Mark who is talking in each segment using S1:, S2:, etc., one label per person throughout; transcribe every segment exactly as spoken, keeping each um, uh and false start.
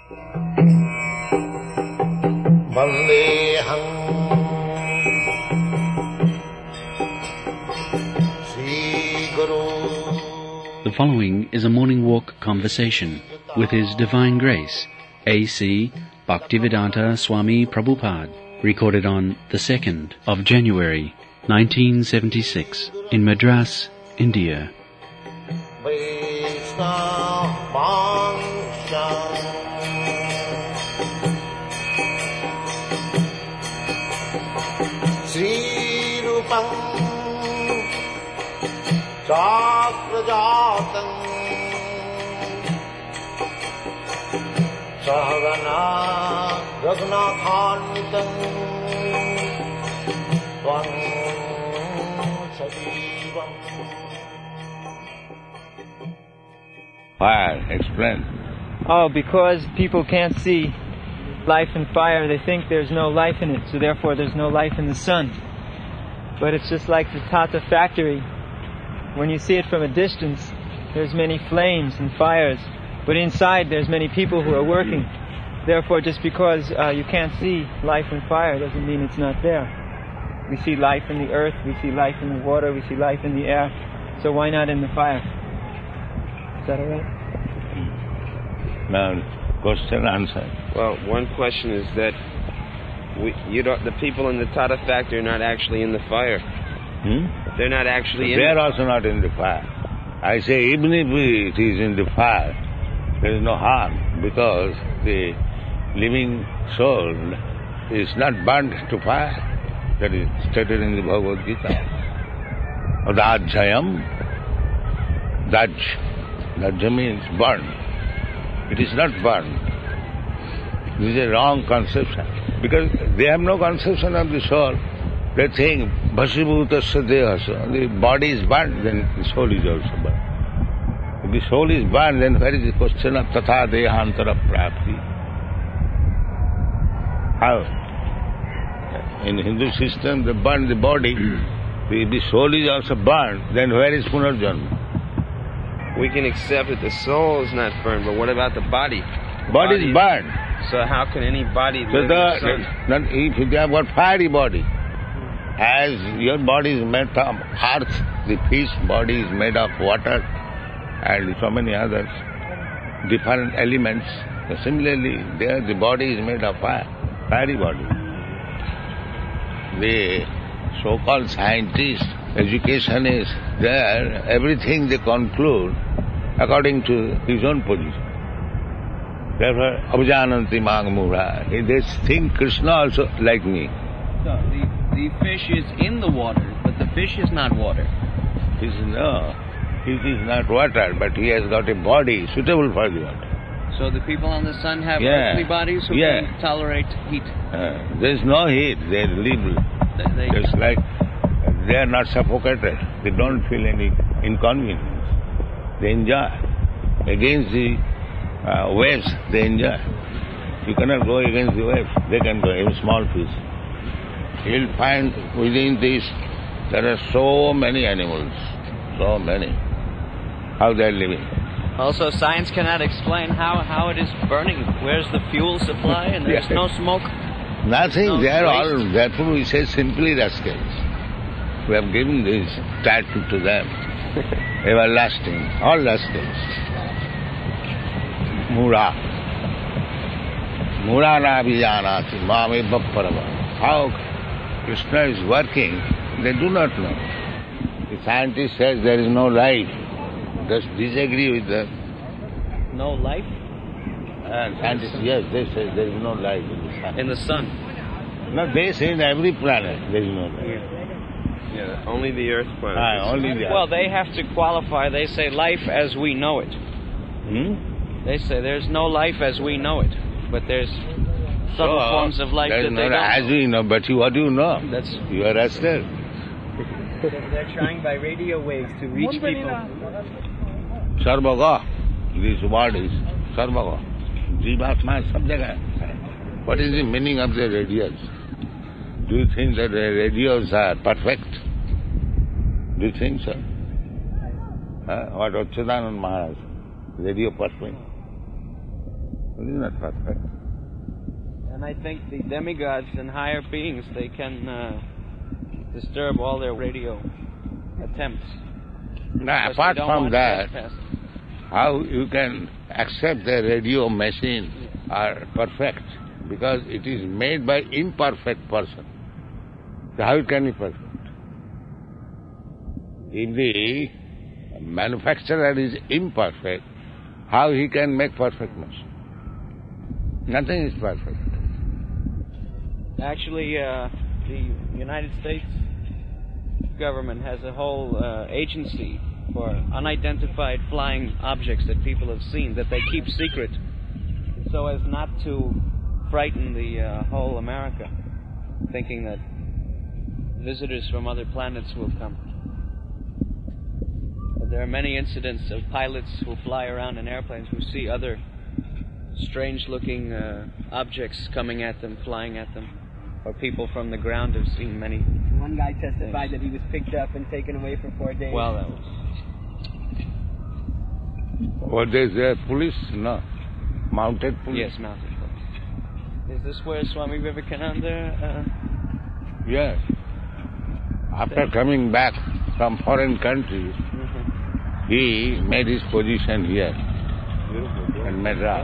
S1: Vandeham Sri Guru.
S2: The following is a morning walk conversation with His Divine Grace, A C Bhaktivedanta Swami Prabhupada, recorded on the second of January, nineteen seventy-six, in Madras, India.
S1: Sri Rupam Chakrajatam Sahagana Raghunathanvitam Tvam Sajivam.
S3: Fire, explain.
S4: Oh, because people can't see life in fire, they think there's no life in it, so therefore there's no life in the sun. But it's just like the Tata factory. When you see it from a distance, there's many flames and fires, but inside there's many people who are working. Therefore, just because uh, you can't see life in fire doesn't mean it's not there. We see life in the earth, we see life in the water, we see life in the air, so why not in the fire? Is that alright?
S3: Now, question answer.
S5: Well, one question is that we, you don't, the people in the Tata factory are not actually in the fire.
S3: Hmm?
S5: They're not actually in
S3: They are
S5: the
S3: also not in the fire. I say even if it is in the fire, there is no harm, because the living soul is not burnt to fire. That is stated in the Bhagavad Gita. Adajayam, Daj. Daj means burn. It is not burned. This is a wrong conception. Because they have no conception of the soul. They think, Bhasibhutasya dehasa. The body is burned, then the soul is also burned. If the soul is burned, then where is the question of tatha dehantara prapti? How? In Hindu system, they burn the body. If the soul is also burned, then where is punarjanma?
S5: We can accept that the soul is not burned, but what about the body? The
S3: body, body is burned.
S5: So how can any body
S3: so
S5: live
S3: the,
S5: in the sun?
S3: Not, if they have got fiery body, as your body is made of earth, the fish body is made of water, and so many others, different elements. So similarly, there the body is made of fire, fiery body. The so-called scientists, education is there, everything they conclude according to his own position. Therefore, abhijananti mang mura. They think Krishna also like me.
S6: So the, the fish is in the water, but the fish is not water.
S3: He says, no, he is not water, but he has got a body suitable for the water.
S6: So the people on the sun have
S3: yeah.
S6: earthly bodies who
S3: yeah.
S6: can tolerate heat.
S3: Uh, there is no heat, they live
S6: They, they
S3: just like they are not suffocated. They don't feel any inconvenience. They enjoy. Against the uh, waves, they enjoy. You cannot go against the waves. They can go, a small fish. You'll find within this there are so many animals, so many. How they are living.
S6: Also, science cannot explain how, how it is burning. Where's the fuel supply and there's
S3: Yeah.
S6: no smoke?
S3: Nothing,
S6: No
S3: they are
S6: waste.
S3: all, therefore we say simply rascals. We have given this title to them. Everlasting, all rascals. Mura. Mura na abhijanati, mame bapparava. How Krishna is working, they do not know. The scientist says there is no life. Just disagree with them.
S6: No life?
S3: And scientists, yes, they say there is no life in the sun.
S6: In the sun.
S3: No, they say in every planet there is no life.
S5: Yeah, only the earth planet.
S3: Ah, only the
S6: Well,
S3: earth.
S6: they have to qualify. They say life as we know it.
S3: Hmm?
S6: They say there's no life as we know it, but there's subtle
S3: So,
S6: forms of life
S3: there
S6: that
S3: is
S6: they
S3: no
S6: don't
S3: as
S6: know.
S3: we know, but you, what do you know?
S6: That's
S3: You are rascal.
S4: They're trying by radio waves to reach people.
S3: Sarvaga, this word is Sarvaga. Jivatma, sab jagah hai. What is the meaning of the radios? Do you think that the radios are perfect? Do you think so? Huh? What Achyutanand Maharaj? Radio perfect? It is not perfect.
S6: And I think the demigods and higher beings, they can uh, disturb all their radio attempts.
S3: Now,
S6: Because
S3: apart
S6: they don't
S3: from
S6: want
S3: that,
S6: trespass.
S3: how you can accept the radio machine are perfect? Because it is made by imperfect person. So how it can be perfect? If the manufacturer is imperfect, how he can make perfect machine? Nothing is perfect.
S6: Actually, uh, the United States government has a whole uh, agency for unidentified flying objects that people have seen that they keep secret so as not to frighten the uh, whole America, thinking that visitors from other planets will come. But there are many incidents of pilots who fly around in airplanes who see other strange-looking uh, objects coming at them, flying at them, or people from the ground have seen many.
S7: One guy testified that he was picked up and taken away for four days.
S6: Well, that was...
S3: What is there? Police? No. Mounted police?
S6: Yes, mounted police. Is this where Swami Vivekananda... Uh...
S3: Yes. After coming back from foreign countries,
S6: Mm-hmm.
S3: he made his position here in Madras.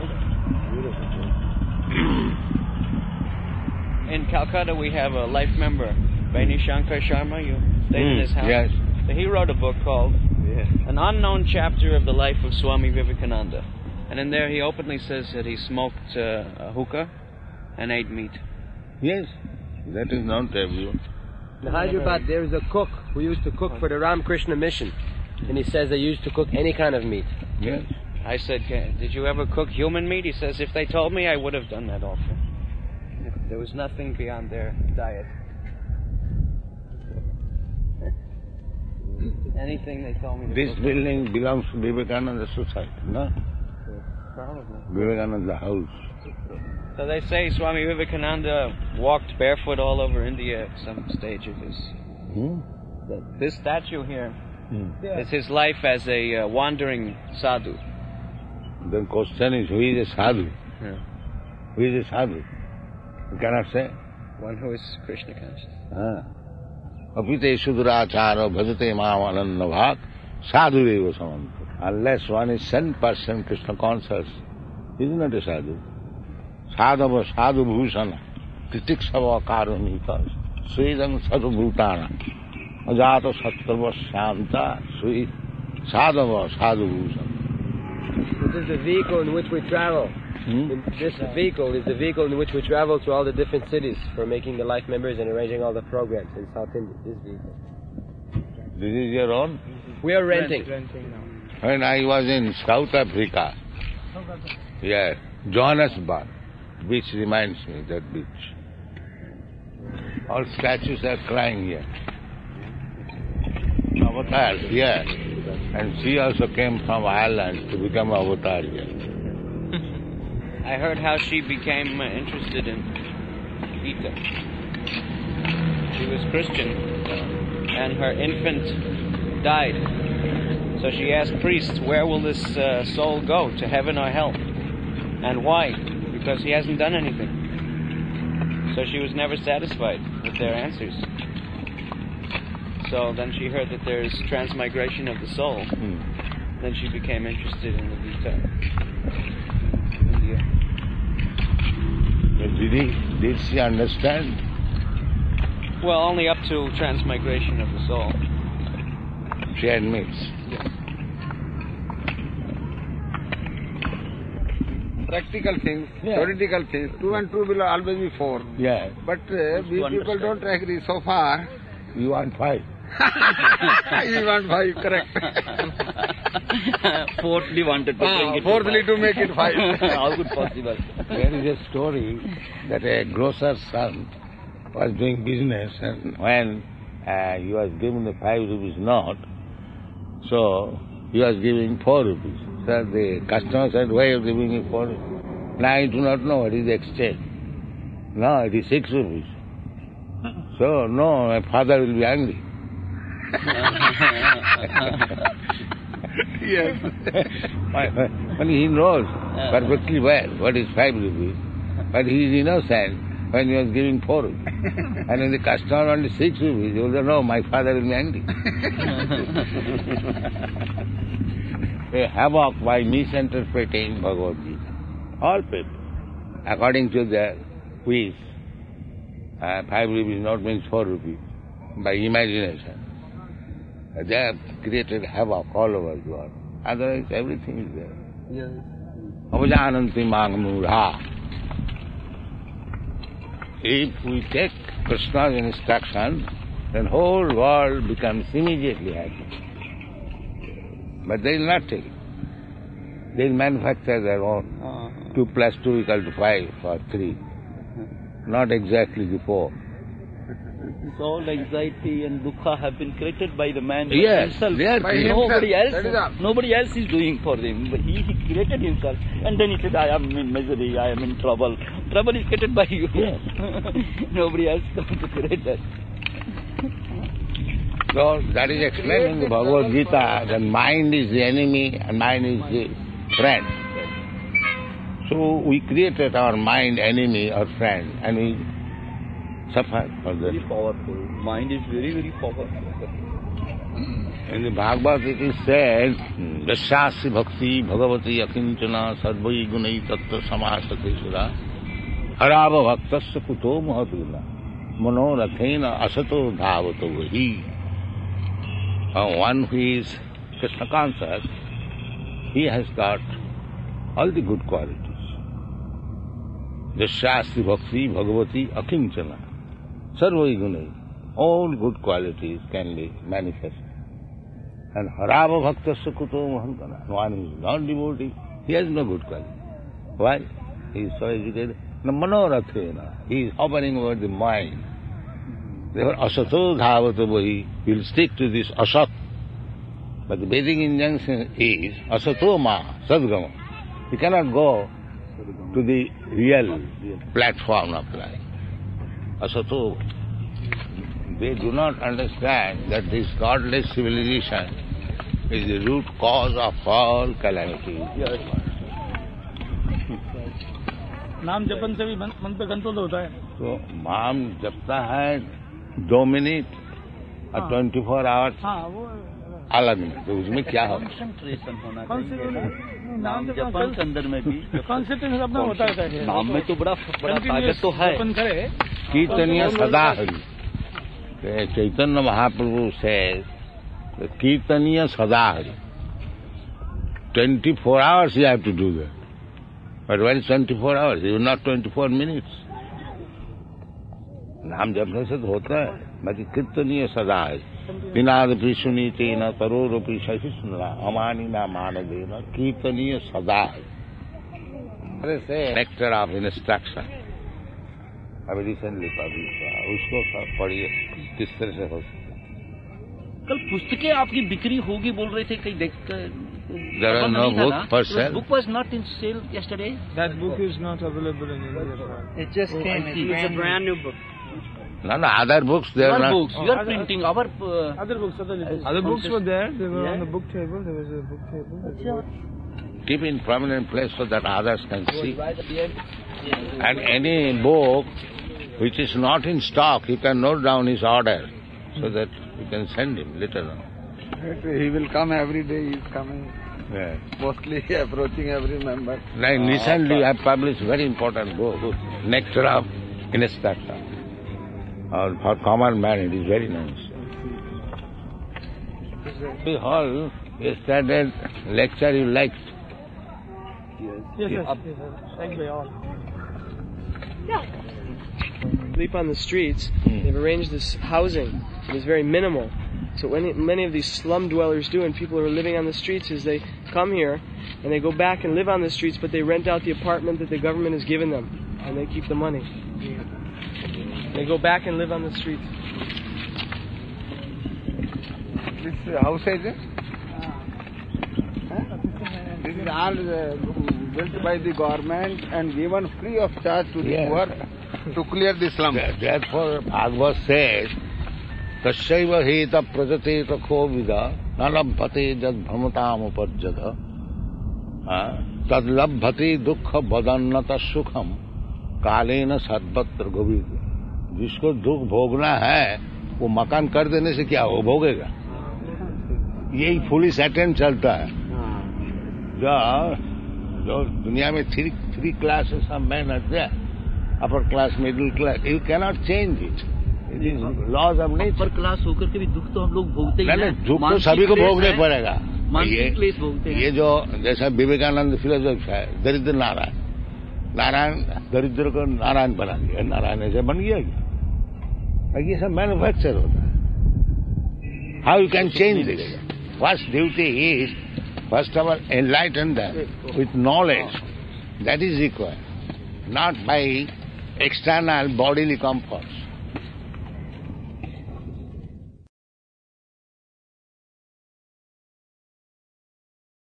S6: In Calcutta, we have a life member, Vaini Shankar Sharma. You stayed in
S3: Mm,
S6: his house.
S3: yes.
S6: So he wrote a book called An Unknown Chapter of the Life of Swami Vivekananda. And in there he openly says that he smoked uh, a hookah and ate meat.
S3: Yes, that is not everyone.
S7: In Hyderabad, there is a cook who used to cook for the Ramakrishna mission. And he says they used to cook any kind of meat.
S3: Yes.
S6: I said, "Ca- did you ever cook human meat? He says, if they told me, I would have done that also. There was nothing beyond their diet. Anything they told me to
S3: This
S6: cook.
S3: building belongs to Vivekananda Society, no?
S6: Probably.
S3: Vivekananda House.
S6: So they say Swami Vivekananda walked barefoot all over India at some stage of his...
S3: Hmm?
S6: This statue here
S3: Hmm.
S6: is his life as a uh, wandering sadhu.
S3: The question is, who is a sadhu?
S6: Yeah.
S3: Who is a sadhu? You cannot say.
S6: One who is Krishna conscious.
S3: Ah. Apite sudurachara bhajate mam ananda bhak sadhu eva samanta. Unless one is ten percent Krishna conscious, he is not a sadhu. Sadhava sadhu bhusana titiksava karunika svedam sadhu bhutana ajata sattva shanta sui sadhava sadhu bhusana.
S7: This is the vehicle in which we travel.
S3: Hmm?
S7: This vehicle is the vehicle in which we travel to all the different cities for making the life members and arranging all the programs in South India. This vehicle.
S3: This is your own?
S7: We are renting.
S3: When I was in South Africa, yeah, Johannesburg, beach reminds me that beach. All statues are crying here. Avatar, yeah. And she also came from Ireland to become avatar here.
S6: I heard how she became uh, interested in Gita. She was Christian, and her infant died. So she asked priests, where will this uh, soul go, to heaven or hell? And why? Because he hasn't done anything. So she was never satisfied with their answers. So then she heard that there's transmigration of the soul.
S3: Hmm.
S6: Then she became interested in the Gita. India.
S3: But did, he, did she understand?
S6: Well, only up to transmigration of the soul.
S3: She admits.
S8: Practical things,
S3: Yeah.
S8: theoretical things. Two and two will always be four.
S3: Yeah.
S8: But uh, we people don't agree so far.
S3: You want five?
S8: You want five, correct.
S6: Fourthly wanted to bring it
S8: Fourthly
S6: to
S8: to make it five.
S6: How good possible?
S3: There is a story that a grocer's son was doing business, and when uh, he was given the five rupees note, so he was giving four rupees. So the customer said, why are you giving me four rupees? Now I do not know what is the exchange. No, it is six rupees. So, no, my father will be angry.
S8: Yes.
S3: When he knows uh, perfectly well what is five rupees. But he is innocent when he was giving four rupees. And when the customer only six rupees, he will say, no, my father will be angry. A havoc by misinterpreting Bhagavad Gita. All people, according to their wish, uh, five rupees not means four rupees, by imagination. They have created havoc all over the world. Otherwise, everything is there.
S7: Yes.
S3: Avajananti mangamudha. If we take Krishna's instruction, then whole world becomes immediately happy. But they will not take it. They will manufacture their own. Uh-huh. Two plus two equal to five or three. Uh-huh. Not exactly the four.
S9: So all anxiety and dukkha have been created by the man
S3: yes,
S9: himself.
S3: They are
S9: by nobody else. Nobody else is doing for him. But he, he created himself, and then he said, "I am in misery. I am in trouble." Trouble is created by you.
S3: Yes.
S9: Nobody else can create that.
S3: So that is explained in the Bhagavad Gita that mind is the enemy and mind is the friend. So we created our mind enemy or friend, and we suffer for that.
S9: Very powerful. Mind is very, very powerful.
S3: In the Bhagavad it is said, Vyashyasi bhakti bhagavati akinchana sarvai gunai tattva samasate sura harava bhaktasya kuto mahatuna manorathena asato dhavato vahi. One who is Krishna conscious, he has got all the good qualities. Vyashyasi bhakti bhagavati akinchana sarvai gunai. All good qualities can be manifested. And harava bhaktasya kuto mahantana. One who is not devotee, he has no good quality. Why? He is so educated. Manorathena. He is hovering over the mind. Therefore, asato dhavato vahi. He will stick to this asat. But the basic injunction is asato ma sadgama. He cannot go to the real platform of life. Asato. They do not understand that this godless civilization is the root cause of all calamities.
S9: Yes.
S10: नाम जपन से भी मन, मन पे control होता है.
S3: तो नाम जपता है दो मिनट और ट्वेंटी फोर आवर्स अलग में, तो उसमें क्या हो?
S9: कंसंट्रेशन होना चाहिए. नाम जपन के अंदर में भी
S10: कंसंट्रेशन अपना होता है.
S9: नाम में तो बड़ा बड़ा ताकत तो है.
S3: कीर्तनीय सदा Hari. Chaitanya Mahaprabhu says, Kirtaniya Sadahari. twenty-four hours you have to do that. But when it's twenty-four hours, it is not twenty-four minutes. नाम जपने से तो होता है, बाकी कीर्तनीय सदा है. पिनादपि सुनीते न तरोरपि शशि सुनला अमानी ना मान देना कीर्तनीय सदा है. अरे से नेक्टर ऑफ इंस्ट्रक्शन अभी रिसेंटली पब्लिश हुआ, उसको पढ़िए किस तरह से हो सकता.
S9: कल पुस्तकें आपकी बिक्री होगी बोल रहे थे कहीं देखकर.
S3: There are no book for sale.
S9: Book was not in sale yesterday.
S4: That book is not available in India.
S10: It just
S9: oh,
S10: came.
S9: It's a brand new book.
S3: No, no, other books they are not.
S9: Books. You are printing our uh,
S10: other books. Other,
S4: other books were there. They were
S10: yeah.
S4: on the book table. There was a book table.
S3: Keep in prominent place so that others can see. And any book which is not in stock, you can note down his order so that you can send him later on.
S8: He will come every day. He is coming.
S3: Yeah.
S8: Mostly approaching every member.
S3: Like recently I published very important book, Nectar of Instruction. Uh, for common man it is very nice. The hall, yesterday lecture you liked.
S10: Yes, yes, yes. yes, yes. Thank you all.
S11: Sleep on the streets. They've arranged this housing. It is very minimal. So what many of these slum dwellers do, and people who are living on the streets, is they come here and they go back and live on the streets, but they rent out the apartment that the government has given them, and they keep the money. They go back and live on the streets.
S8: This house is it? This is all uh, built by the government and given free of charge to the
S3: yes.
S8: poor to clear the slum.
S3: Therefore, Bhagavad says, Tasyaiva heta prajate takho vida nalabhate jad bhamatam upajjata. तद्लभति दुख बदन्नत सुखम कालेन सर्वत्र गोविंद। जिसको दुख भोगना है वो मकान कर देने से क्या वो भोगेगा। यही पुलिस अटेम्प्ट चलता है। जो जो दुनिया में three three classes of man are there, upper class, middle class, you can not change it, it is laws of nature.
S9: Upper class होकर के भी दुख तो हम लोग भोगते ही हैं।
S3: दुख तो सभी को भोगने पड़ेगा।
S9: मानसिक क्लेश भोगते हैं।
S3: ये जो जैसा विवेकानंद फिलोसफी है, दरिद्र नारायण, नारायण दरिद्र को नारायण बना दिया, नारायण ऐसे बन गया क्या? ये सब मैन्युफैक्चर होता है। How you can change this? First duty is first of all enlighten them with knowledge, that is required, not by external bodily comforts.